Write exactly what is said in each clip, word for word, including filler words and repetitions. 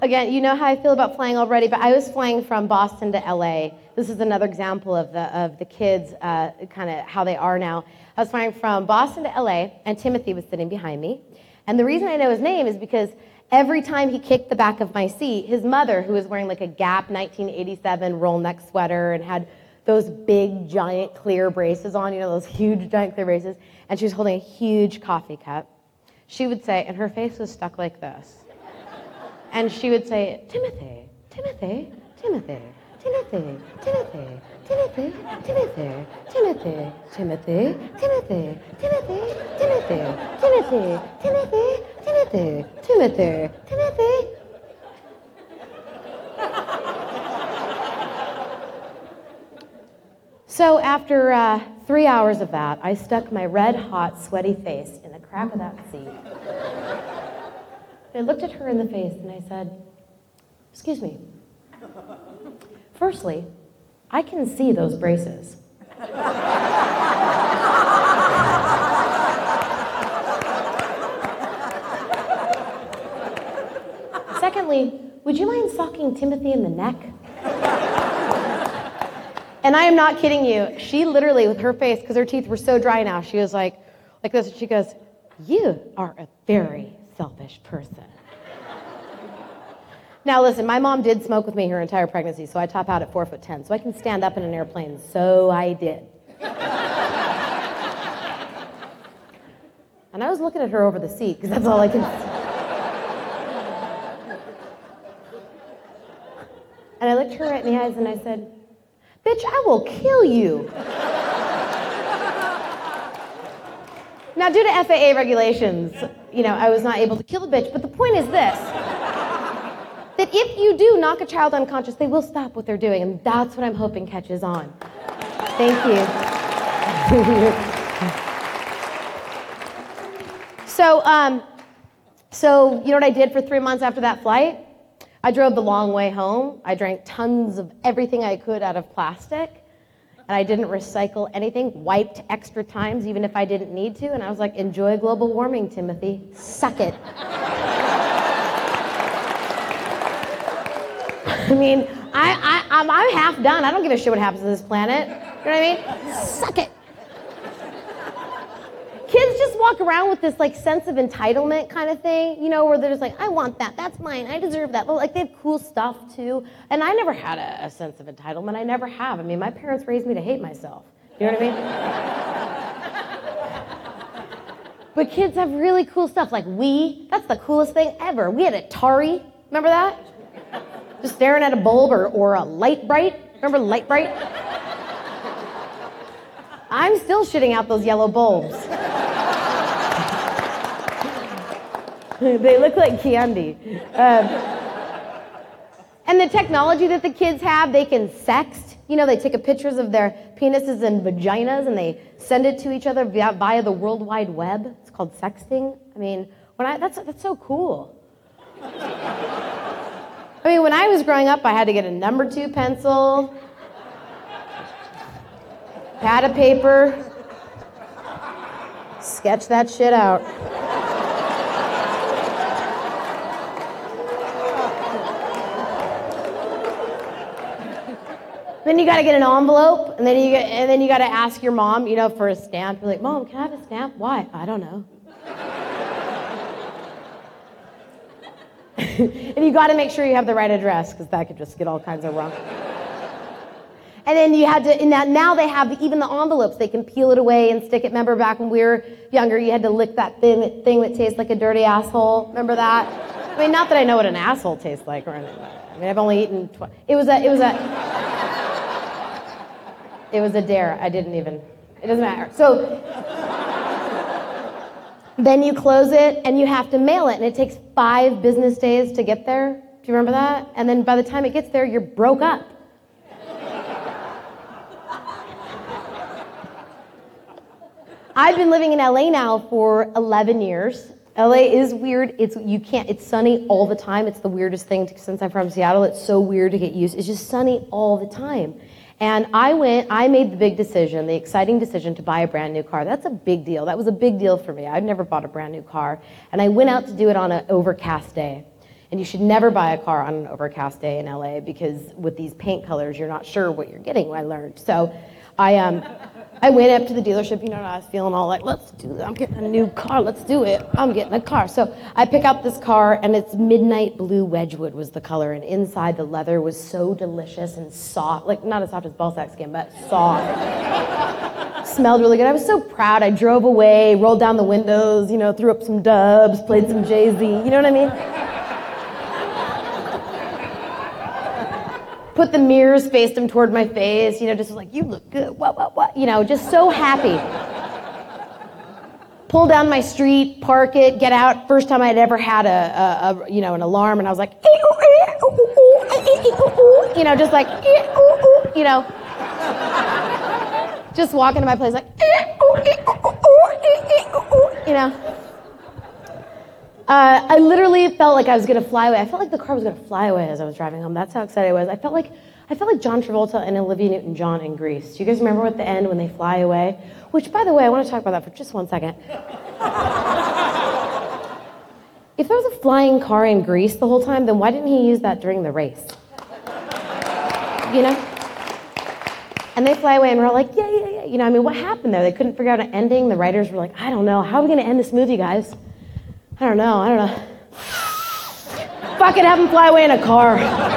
again, you know how I feel about flying already, but I was flying from Boston to L A. This is another example of the of the kids, uh, kind of how they are now. I was flying from Boston to L A, and Timothy was sitting behind me. And the reason I know his name is because every time he kicked the back of my seat, his mother, who was wearing like a Gap nineteen eighty-seven roll neck sweater and had those big, giant, clear braces on, you know, those huge, giant, clear braces, and she was holding a huge coffee cup. She would say, and her face was stuck like this, and she would say, Timothy, Timothy, Timothy, Timothy, Timothy, Timothy, Timothy, Timothy, Timothy, Timothy, Timothy, Timothy, Timothy, Timothy, Timothy, Timothy, Timothy. So after uh, three hours of that, I stuck my red-hot, sweaty face in the crack of that seat. I looked at her in the face and I said, excuse me. Firstly, I can see those braces. Secondly, would you mind socking Timothy in the neck? And I am not kidding you. She literally, with her face, because her teeth were so dry now, she was like, like this, and she goes, you are a very selfish person. Now listen, my mom did smoke with me her entire pregnancy, so I top out at four foot ten, so I can stand up in an airplane, so I did. And I was looking at her over the seat, because that's all I can see. And I looked her right in the eyes and I said, bitch, I will kill you. Now, due to F A A regulations, you know, I was not able to kill the bitch, but the point is this, that if you do knock a child unconscious, they will stop what they're doing, and that's what I'm hoping catches on. Thank you. so, um, so, you know what I did for three months after that flight? I drove the long way home. I drank tons of everything I could out of plastic, and I didn't recycle anything, wiped extra times even if I didn't need to, and I was like, enjoy global warming, Timothy. Suck it. I mean, I, I, I'm, I'm half done. I don't give a shit what happens to this planet. You know what I mean? Suck it. Kids just walk around with this like sense of entitlement kind of thing, you know, where they're just like, I want that, that's mine, I deserve that. But like they have cool stuff too. And I never had a, a sense of entitlement. I never have. I mean, my parents raised me to hate myself. You know what I mean? But kids have really cool stuff. Like we, that's the coolest thing ever. We had Atari. Remember that? Just staring at a bulb or, or a light bright. Remember light bright? I'm still shitting out those yellow bulbs. They look like candy. Um, and the technology that the kids have, they can sext. You know, they take a pictures of their penises and vaginas and they send it to each other via, via the World Wide Web. It's called sexting. I mean, when I, that's, that's so cool. I mean, when I was growing up, I had to get a number two pencil, pad of paper, sketch that shit out. Then you gotta get an envelope, and then you get, and then you gotta ask your mom, you know, for a stamp. You're like, Mom, can I have a stamp? Why? I don't know. And you gotta make sure you have the right address, because that could just get all kinds of wrong. And then you had to, and now, now they have even the envelopes. They can peel it away and stick it. Remember back when we were younger, you had to lick that thing, thing that tastes like a dirty asshole. Remember that? I mean, not that I know what an asshole tastes like or anything. I mean, I've only eaten twice. It was a, it was a, it was a dare. I didn't even, it doesn't matter. So, then you close it and you have to mail it, and it takes five business days to get there. Do you remember that? And then by the time it gets there, you're broke up. I've been living in L A now for eleven years. L A is weird. It's you can't. It's sunny all the time. It's the weirdest thing to, since I'm from Seattle. It's so weird to get used. It's just sunny all the time. And I went. I made the big decision, the exciting decision to buy a brand new car. That's a big deal. That was a big deal for me. I'd never bought a brand new car, and I went out to do it on an overcast day. And you should never buy a car on an overcast day in L A because with these paint colors, you're not sure what you're getting, I learned. So I um, I went up to the dealership, you know, and I was feeling all like, let's do it. I'm getting a new car. Let's do it. I'm getting a car. So I pick out this car, and it's midnight blue Wedgwood was the color, and inside the leather was so delicious and soft, like not as soft as ball sack skin, but soft. Smelled really good. I was so proud. I drove away, rolled down the windows, you know, threw up some dubs, played some Jay-Z. You know what I mean? Put the mirrors, faced them toward my face, you know, just like, you look good, what, what, what, you know, just so happy. Pull down my street, park it, get out. First time I'd ever had a, a, a you know, an alarm, and I was like, you know, just like, you know, just walking to my place like, you know. Uh, I literally felt like I was gonna fly away. I felt like the car was gonna fly away as I was driving home. That's how excited I was. I felt like I felt like John Travolta and Olivia Newton-John in Grease. Do you guys remember at the end when they fly away? Which, by the way, I want to talk about that for just one second. If there was a flying car in Grease the whole time, then why didn't he use that during the race? You know? And they fly away, and we're all like, yeah, yeah, yeah. You know, I mean, what happened there? They couldn't figure out an ending. The writers were like, I don't know. How are we gonna end this movie, guys? I don't know, I don't know. Fucking have him fly away in a car.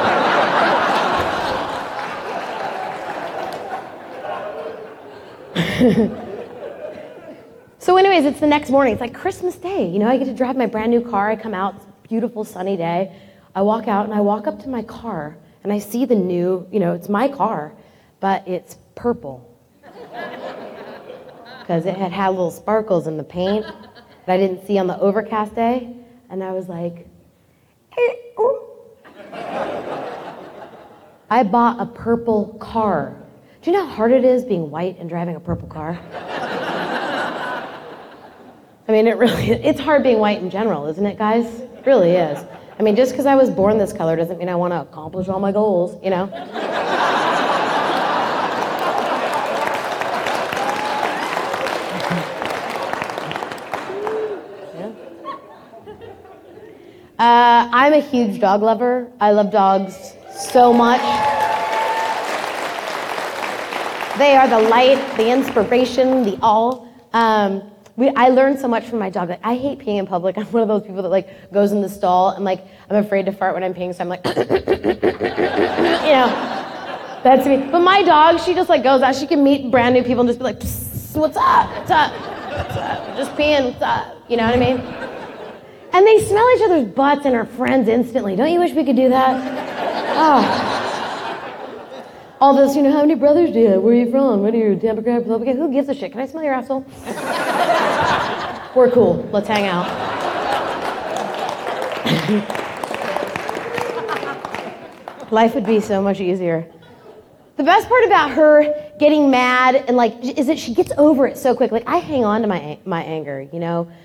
So anyways, it's the next morning. It's like Christmas Day. You know, I get to drive my brand new car. I come out, it's a beautiful sunny day. I walk out and I walk up to my car and I see the new, you know, it's my car, but it's purple. Because it had had little sparkles in the paint that I didn't see on the overcast day, and I was like, eh, oh. I bought a purple car. Do you know how hard it is being white and driving a purple car? I mean, it really, it's hard being white in general, isn't it, guys? It really is. I mean, just because I was born this color doesn't mean I want to accomplish all my goals, you know? Uh, I'm a huge dog lover. I love dogs so much. They are the light, the inspiration, the all. Um, we, I learned so much from my dog. Like, I hate peeing in public. I'm one of those people that like goes in the stall and like I'm afraid to fart when I'm peeing, so I'm like, you know, that's me. But my dog, she just like goes out. She can meet brand new people and just be like, what's up? What's up? What's up? Just peeing. What's up? You know what I mean? And they smell each other's butts and are friends instantly. Don't you wish we could do that? Oh. All this, you know, how many brothers do you have? Where are you from? What are you, Democrat, Republican? Who gives a shit? Can I smell your asshole? We're cool. Let's hang out. Life would be so much easier. The best part about her getting mad and like is that she gets over it so quick. Like I hang on to my my anger, you know.